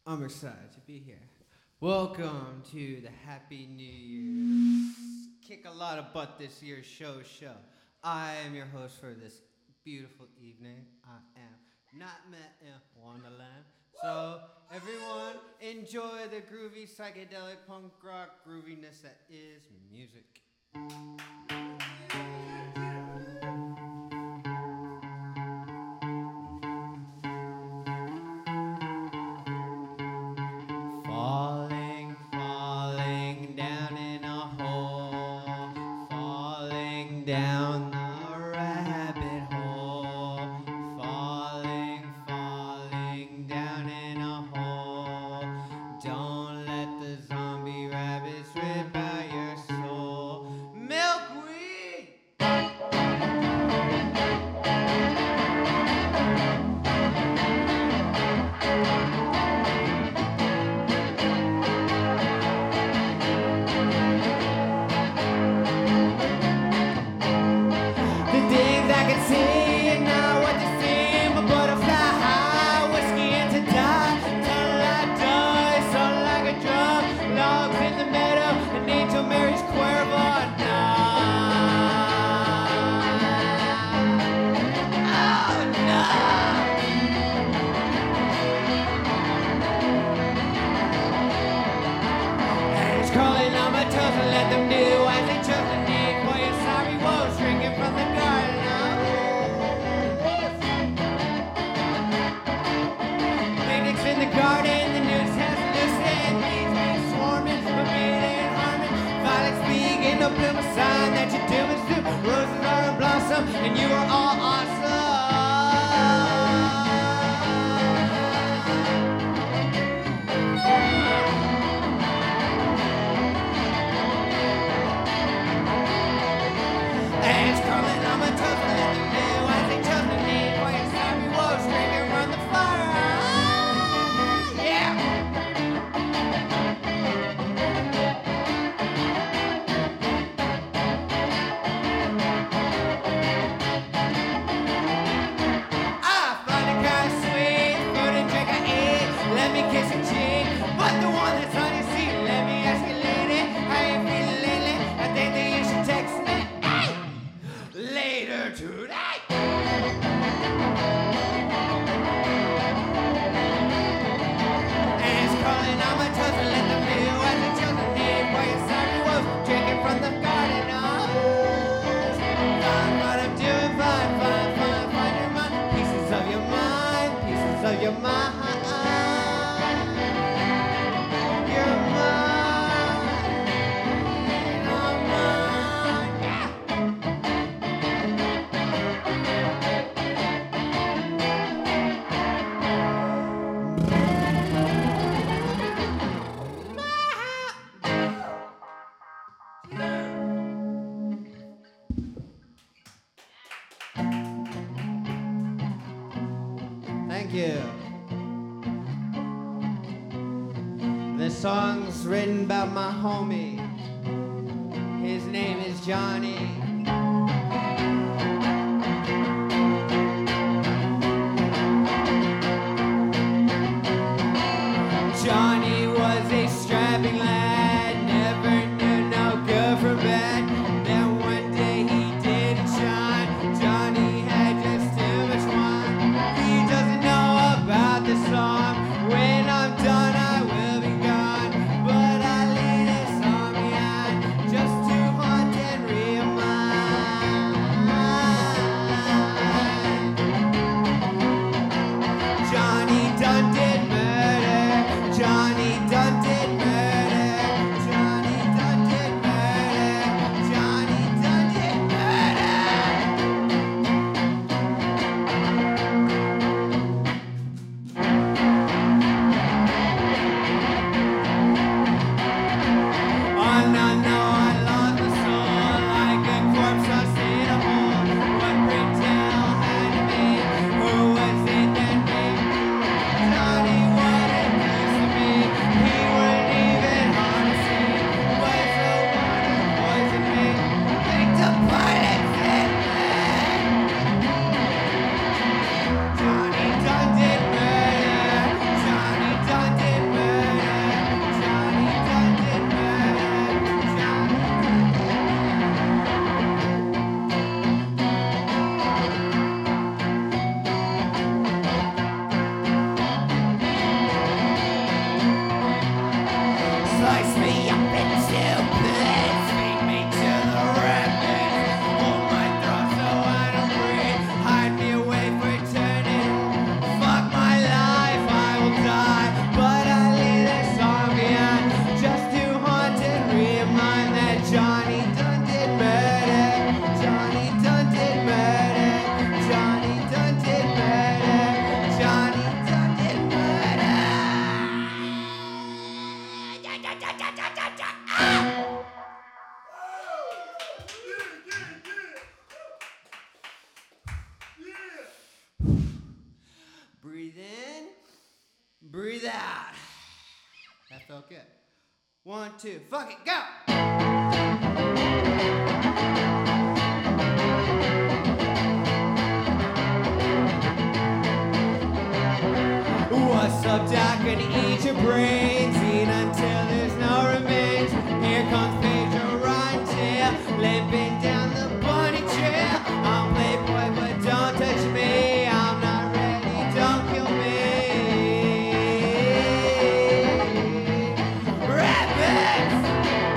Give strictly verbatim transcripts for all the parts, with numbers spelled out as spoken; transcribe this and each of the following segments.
I'm excited to be here. Welcome to the Happy New Year. Kick a lot of butt this year's show show. I am your host for this beautiful evening. I am not met in Wonderland. So everyone enjoy the groovy psychedelic punk rock grooviness that is music. Falling, falling down in a hole, falling down the rabbit hole, falling, falling down in a hole. Don't let the zombie rabbits rip out your soul. Milkweed! The things I can see and not what they seem. A butterfly high, whiskey and to die. Till I die, sound like a drum. Logs in the meadow, an angel Mary's Cuervo at night. Oh no! And it's crawling on my toes and let them do as they chose to need. For your sorry woes drinking from the garden. Picnics in the garden, the news has loosened. Bees be swarming, but be they in harmony. Violets begin to bloom, a sign that your doom is due. Roses are in blossom, and you are all awesome. And it's crawling on my toes to let them do as they chose to need. For your sorry woes drinking from the fire. Yeah! I find it kinda sweet, food and drink I eat. Let me kiss your cheek, but the one that's on your seat. Let me ask you, lady, how you feeling lately? I think that you should text me hey, later tonight. And it's crawling on my toes and let them do as they chose to need. For your sorry woes drinking from the garden. Oh, fine, what I'm doing, fine, fine, fine, find your mind. Pieces of your mind, pieces of your mind. Your mind, your mind, yeah. Thank you. This song's written about my homie. His name is Johnny. Johnny was a strapping lad, never knew no good from bad. Then one day he didn't shine. Johnny had just too much wine. He doesn't know about the song. When I'm done, I will be gone. But I leave this song behind just to haunt and remind. out. That felt good. One, two, fuck it, go! What's up, Doc? Gonna eat your brains, eat until there's no remains. Here comes Pedro Rontail, limping down the bunny trail. I'm Playboy, but don't touch me. I'm not ready, don't kill me. Rabbits!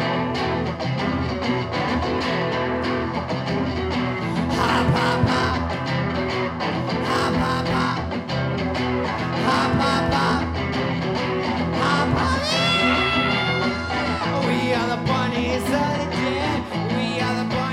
Hop, hop, hop. Hop, hop, hop. Hop, hop, hop. Hop, hop. We are the bunnies of the dead. We are the bunnies.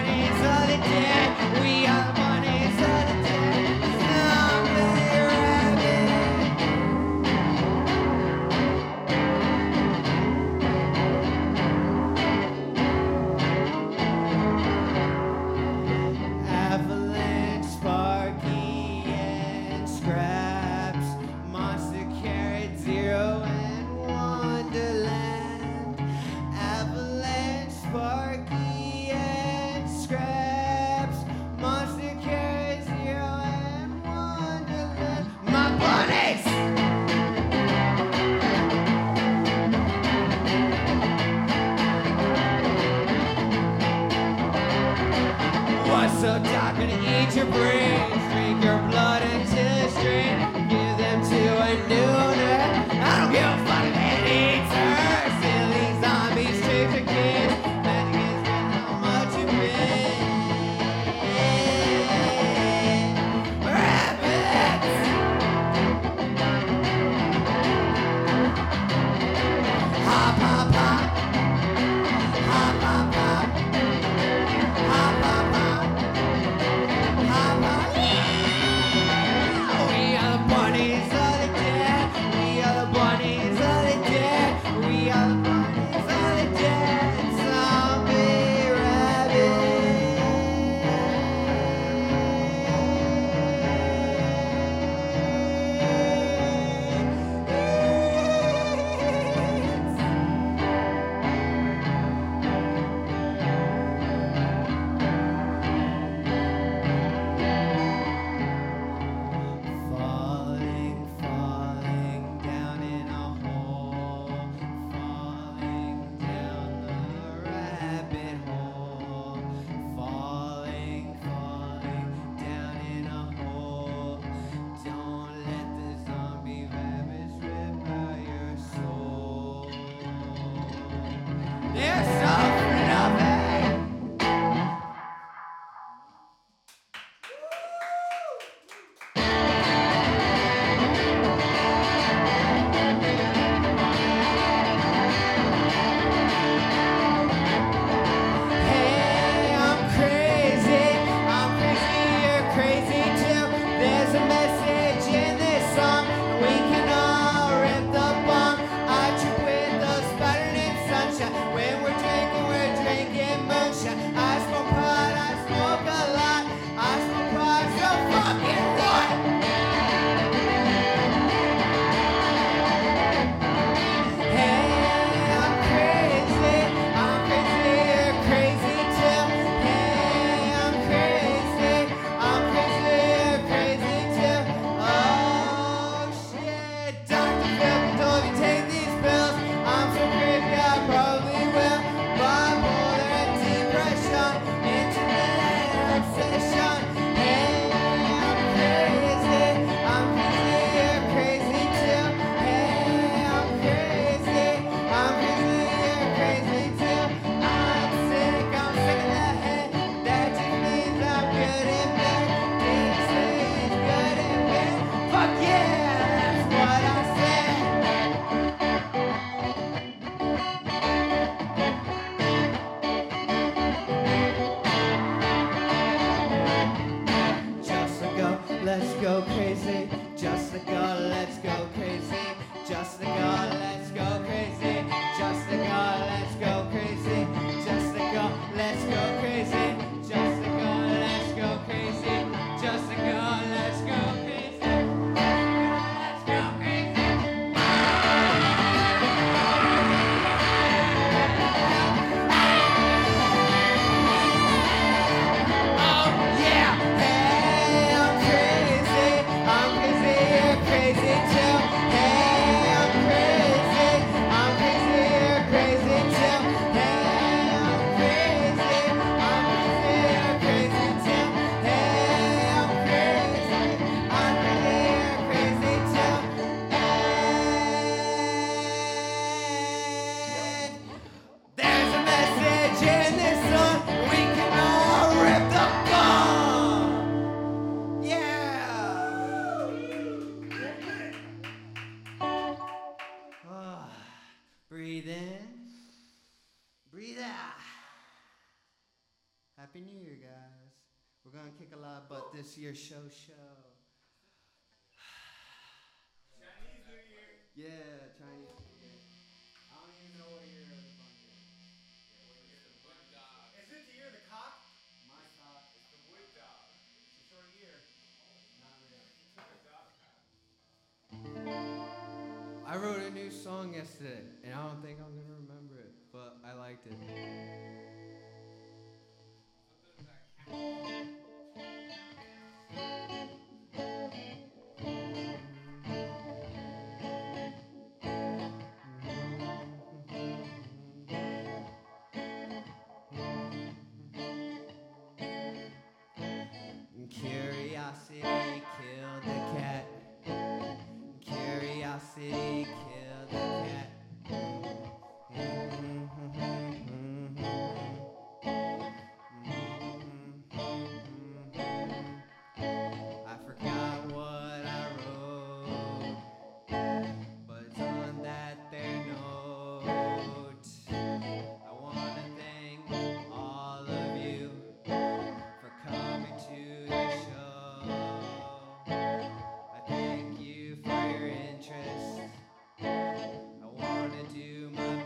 Breathe in. Breathe out. Happy New Year, guys. We're going to kick a lot of butt this year, show, show. Chinese New Year. Yeah, Chinese New Year. I don't even know what year it is on here. Yeah, what year? The wood dog. Is it the year of the cock? My cock. It's the wood dog. It's a short year. Not really. The dog cock. I wrote a new song yesterday, and I don't think I'm going to remember it, but I liked it. Curiosity killed the cat. Curiosity killed the cat. I forgot what I wrote, but it's on that there note. I want to thank all of you for coming to the show. I thank you for your interest. I want to do my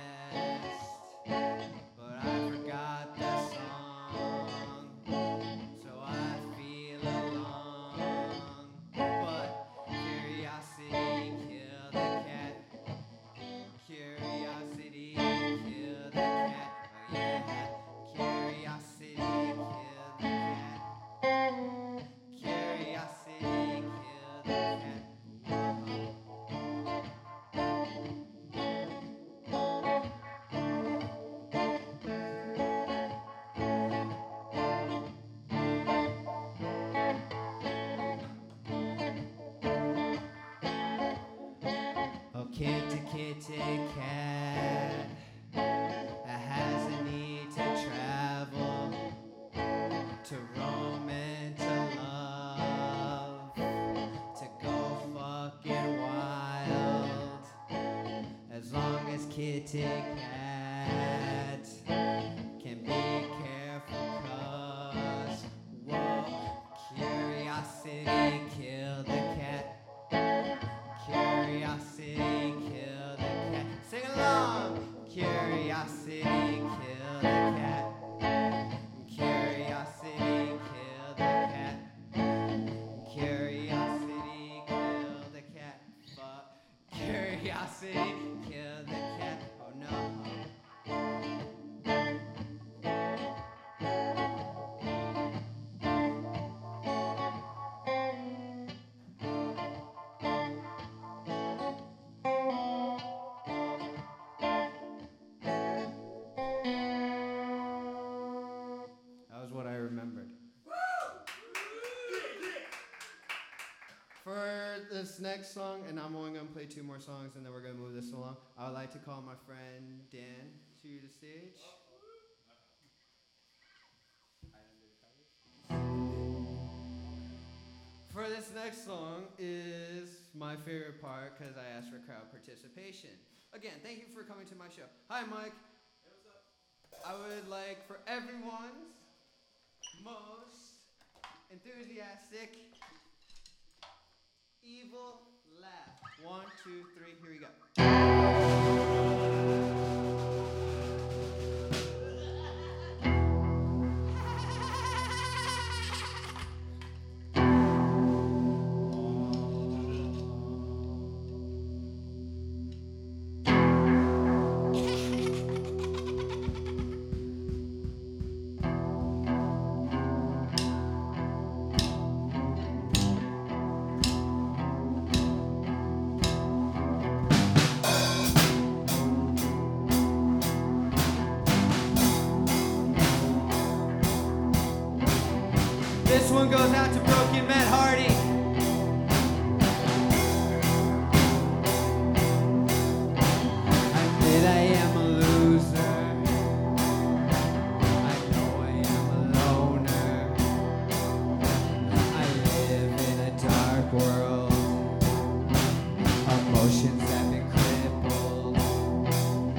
best, but I forgot the song, so I feel alone. But curiosity killed the cat. Curiosity killed the cat. Oh yeah. Curiosity killed the cat. Curiosity killed the cat. Oh, kitty, kitty cat that has a need to travel, to roam and to love, to go fucking wild. As long as kitty cat can be careful, cause whoa, curiosity killed the cat. Curiosity killed the cat. Sing along. Curiosity killed the cat. Curiosity killed the cat. Curiosity killed the cat. Fuck. Curiosity killed the cat. Oh no. That was what I remembered. For this next song, and I'm only going to play two more songs and then we're going to move this along, I would like to call my friend Dan to the stage. For this next song is my favorite part because I asked for crowd participation. Again, thank you for coming to my show. Hi, Mike. Hey, what's up? I would like for everyone's most enthusiastic, evil laugh. One, two, three, here we go. This one goes out to Broken Matt Hardy. I admit I am a loser. I know I am a loner. I live in a dark world. Emotions have been crippled.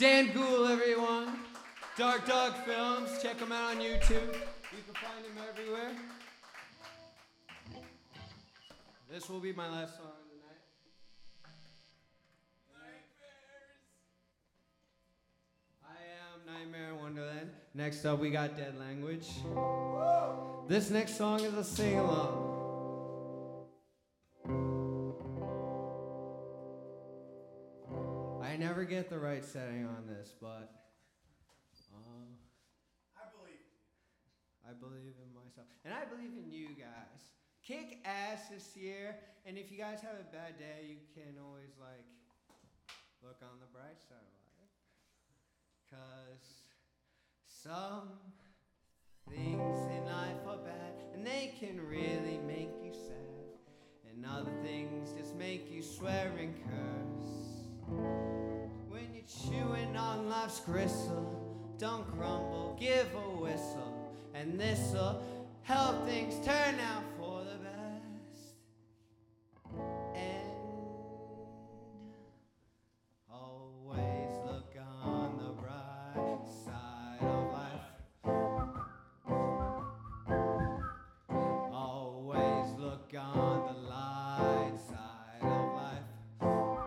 Dan Gould, everyone. Dark Dog Films. Check them out on YouTube. You can find them everywhere. This will be my last song of the night. I am Nightmare in Wonderland. Next up, we got Dead Language. This next song is a sing-along. I never get the right setting on this, but uh, I believe. I believe in myself. And I believe in you guys. Kick ass this year, and if you guys have a bad day, you can always, like, look on the bright side of life. Because some things in life are bad, and they can really make you sad. And other things just make you swear and curse. When you're chewing on life's gristle, don't grumble, give a whistle, and this'll help things turn out for the best. And always look on the bright side of life. Always look on the light side of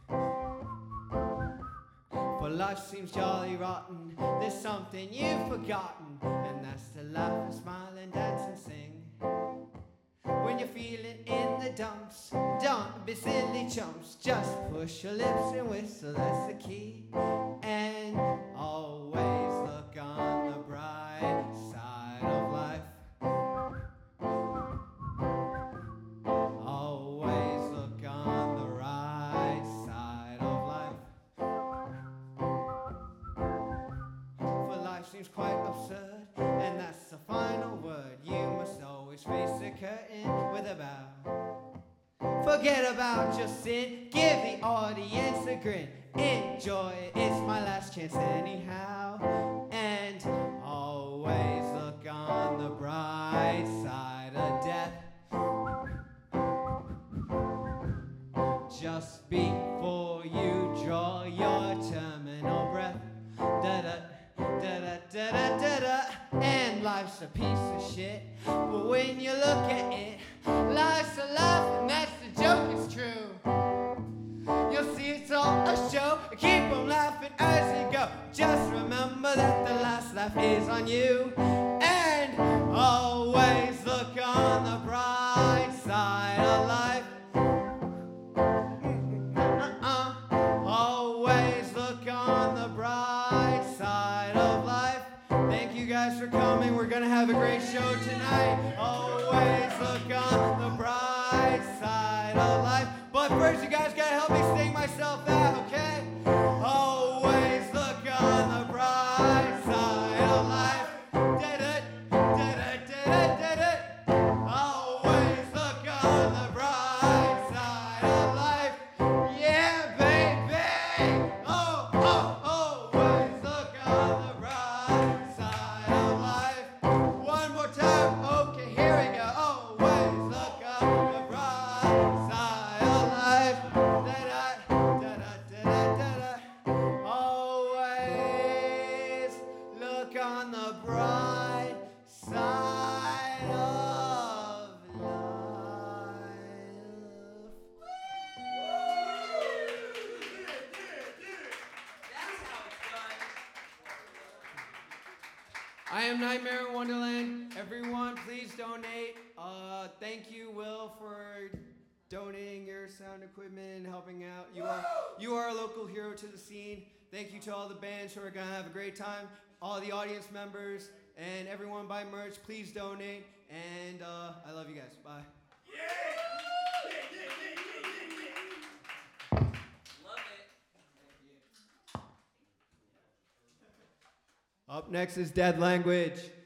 life. For life seems jolly rotten, there's something you've forgotten, and that's to laugh and smile and dance and sing. When you're feeling in the dumps, don't be silly chumps, just push your lips and whistle, that's the key. And always look on the bright side of life. Always look on the right side of life. For life seems quite absurd, and that's the final word. You must always face the curtain with a bow. Forget about your sin, give the audience a grin. Enjoy it, it's my last chance anyhow. And always look on the bright side of death. Just before you draw your terminal breath. Da-da, da-da, da-da, da-da. And life's a piece of shit, but when you look at it, life's a laugh, and that's the joke, it's true. You'll see it's all a show, keep on laughing as you go. Just remember that the last laugh is on you. And always look on the bright side of life. Uh-uh. Always look on the bright side of life. Thank you guys for coming. We're gonna have a great show tonight. Always look on the bright side of life. But first, you guys gotta help me sing myself out, okay? Always look on the bright side of life. Did it, did it, did it, did it. Always look on the bright side of life. Yeah, baby. Oh, oh, always look on the bright side of life. One more time. Okay, here we go. Always look on the bright side of life. Da-da, da-da, da-da, da-da. Always look on the bright side of life. I am Nightmare in Wonderland. Everyone, please donate. Uh, thank you, Will, for donating your sound equipment and helping out. You are you are a local hero to the scene. Thank you to all the bands who are gonna have a great time. All the audience members and everyone buy merch. Please donate. And uh, I love you guys. Bye. Up next is Dead Language.